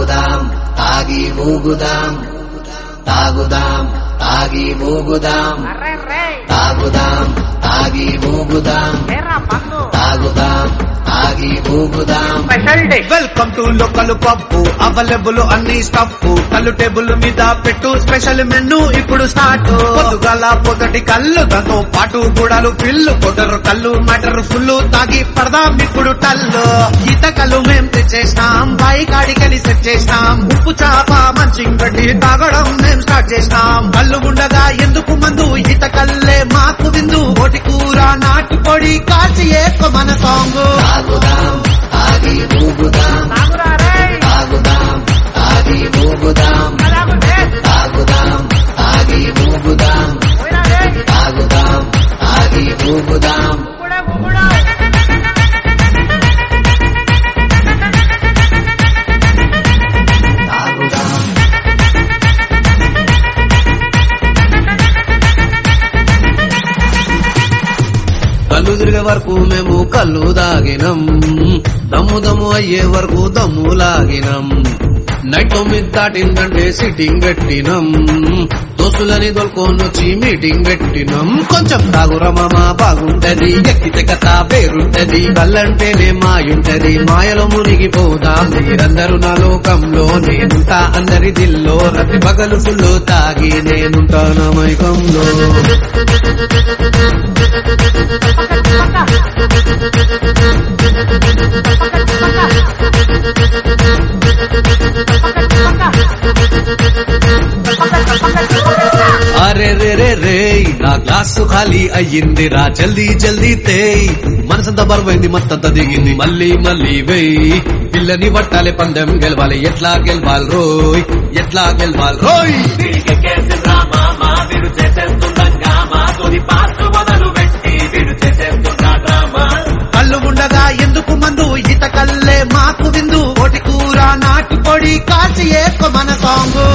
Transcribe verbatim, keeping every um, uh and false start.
తాగుదాం తాగి ఊగుదాం తాగుదాం తాగి ఊగుదాం తాగుదాం తాగి ఊగుదాం తాగుదాం తాగి ఊగుదాం. వెల్కమ్ టు లోకల్ పప్పు అవైలబుల్ అన్ని స్టఫ్ కళ్ళు టేబుల్ మీద పెట్టు స్పెషల్ మెనూ ఇప్పుడు స్టార్ట్. పొద్దుగాల పొదటి కళ్ళు దాంతో పాటు గూడాలు ఫిల్లు కొట్టరు కళ్ళు మటర్ ఫుల్ తాగి పడదాం ఇప్పుడు టల్లు. ఈత కళ్ళు మేం తెచ్చేసినాం బాయి కాడికెళ్ళి సెట్ చేసినాం. ఉప్పు చాప మంచి గడ్డి తాగడం మేం స్టార్ట్ చేసినాం. కళ్ళు ఉండగా ఎందుకు మందు ఈత కల్లే మాకు విందు. ఓటి కూర నాటు పొడి కాచి ఏకో మన సాంగ్. తాగుదాం తాగి ఊగుదాం తాగుదాం తాగి ఊగుదాం తాగుదాం తాగి ఊగుదాం తాగుదాం తాగి ఊగుదాం. కళ్ళు తిరిగే వరకు మేము కళ్ళు దాగినం. దమ్ము దమ్ము అయ్యే వరకు దమ్ము లాగినం. నైట్ తొమ్మిది దాటిందంటే సిట్టింగ్ పెట్టినం. దోస్తులని దొల్కొనొచ్చి మీటింగ్ పెట్టినం. కొంచెం తాగురా మామ బాగుంటది ఎక్కితే కథ పేరుంటది. కళ్ళంటేనే మాయుంటది మాయలో మునిగిపోదాం. మీరందరూ నా లోకంలో నేనుంటా అందరి దిల్లో. రతి పగలు ఫుల్లు తాగి నేనుంటా నా మైకంలో. అరే రే రే రే నా గ్లాసు ఖాళీ అయ్యిందిరా జల్దీ జల్దీ తేయ్. మనసంతా బరువైంది మత్తంతా దిగింది మళ్ళీ మళ్ళీ వేయ్. పిల్లని పట్టాలి పందెం గెలవాలి ఎట్లా గెలవాలి రోయ్ ఎట్లా గెలవాలి రోయ్. కళ్ళు ఉండగా ఎందుకు మందు ఈత కల్లే మాకు విందు. ఓటి కూర నాటు పొడి కాచి ఏకో మన సాంగ్.